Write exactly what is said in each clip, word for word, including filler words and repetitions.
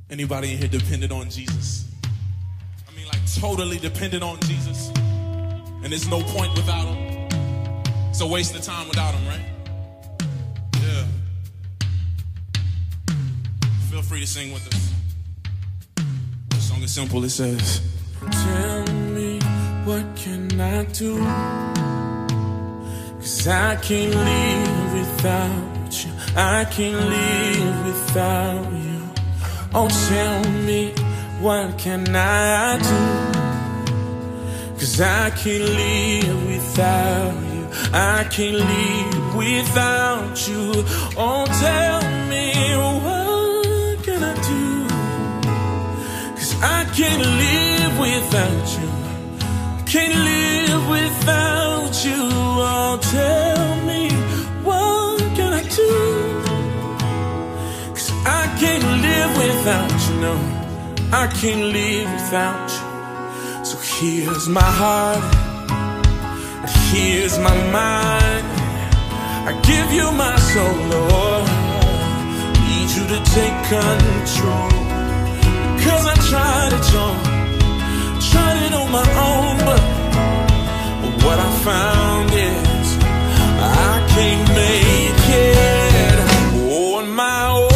Anybody in here dependent on Jesus? I mean, like totally dependent on Jesus. And there's no point without him. It's a waste of time without him, right? Yeah. Feel free to sing with us. The song is simple. It says, tell me, what can I do? 'Cause I can't live without you. I can't live without you. Oh, tell me, what can I do? 'Cause I can't live without you. I can't live without you. Oh, tell me, what can I do? 'Cause I can't live without you. Can't live without you. Oh, tell me, what can I do? 'Cause I can't live without you, no. I can't live without you. So here's my heart, and here's my mind. I give you my soul, Lord. Need you to take control. Because I tried it, John. Tried it on my own, but what I found is I can't make it on my own.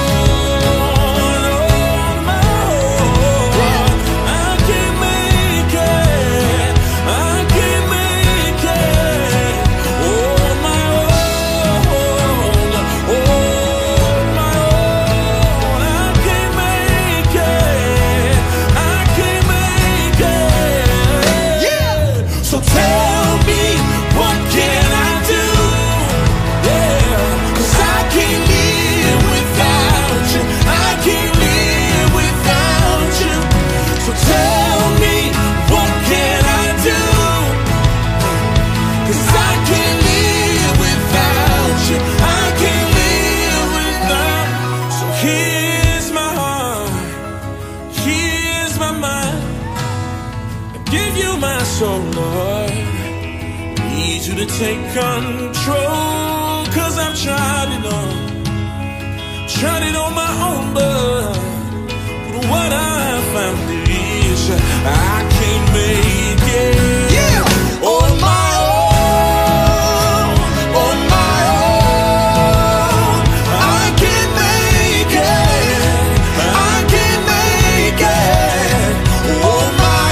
To take control, 'cause I've tried it on, tried it on my own, but, but what I found is I can't make it, yeah, on my own, on my own. I can't make it, I can't make it on my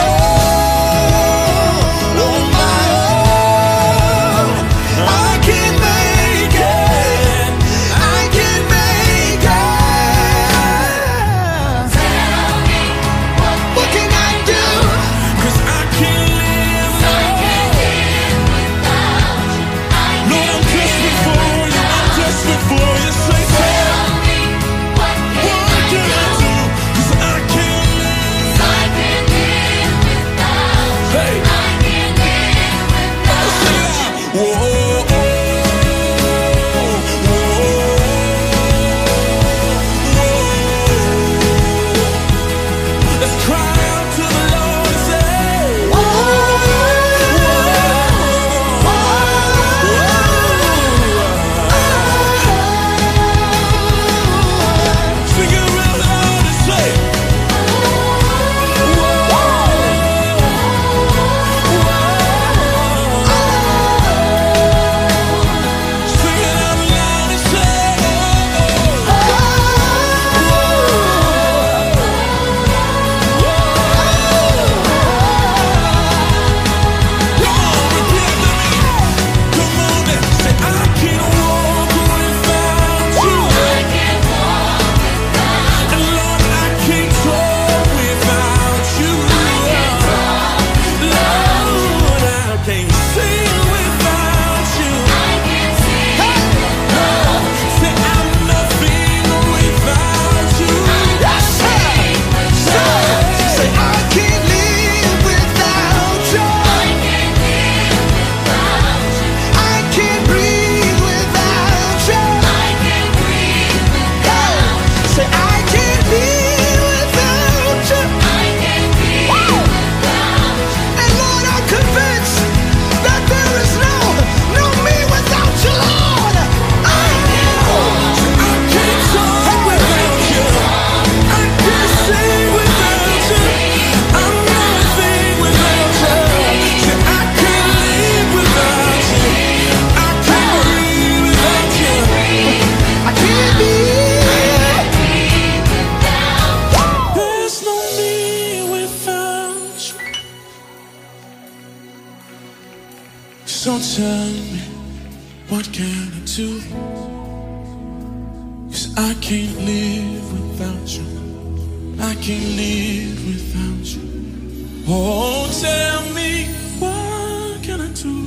own, on my own. I can't make it, I can't make it. Tell me, what, what can I do? 'Cause I can't live, I can't live without you. I Lord, I'm desperate for you, I'm desperate for you. Say, tell me, what can, what I, can I do? 'Cause I can't live, I can't live without you. Hey. I can't live without you. Whoa. can I do? 'Cause I can't live without you. I can't live without you. Oh, tell me, what can I do?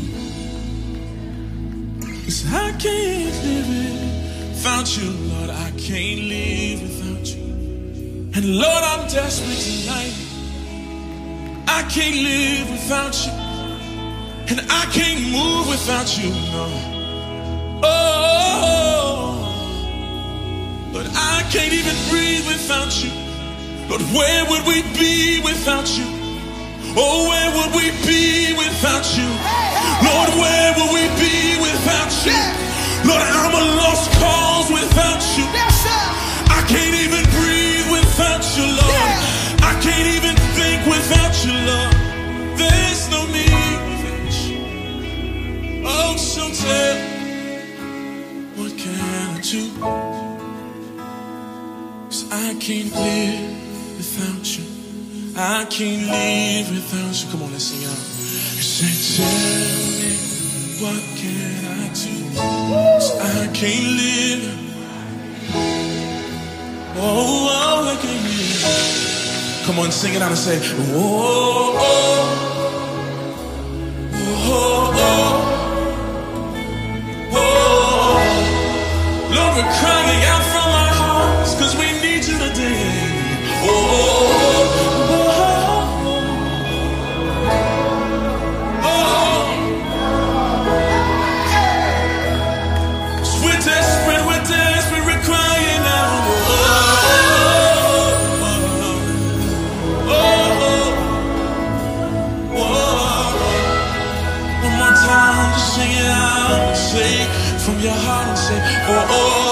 'Cause I can't live without you, Lord. I can't live without you. And Lord, I'm desperate tonight. I can't live without you. And I can't move without you, no. Oh, but I can't even breathe without you. But where would we be without you? Oh, where would we be without you? Lord, where would we be without you? Lord, I'm a lost cause without you. I can't even breathe without you, Lord. I can't even think without you, Lord. There's no me without you. Oh, so tell, what can I do? 'Cause I can't live without you. I can't live without you. Come on, let's sing out. You say, tell me, what can I do? 'Cause I can't live. Oh, oh, I can't live. Come on, sing it out and say, oh, oh, oh, oh, oh. Lord, we're crying out from our hearts 'cause we need you today. Oh, oh, oh, oh. 'Cause we're desperate, we're desperate, we're crying out. Oh, oh, oh, oh. One more time, just sing it out and say from your heart and say, oh, oh.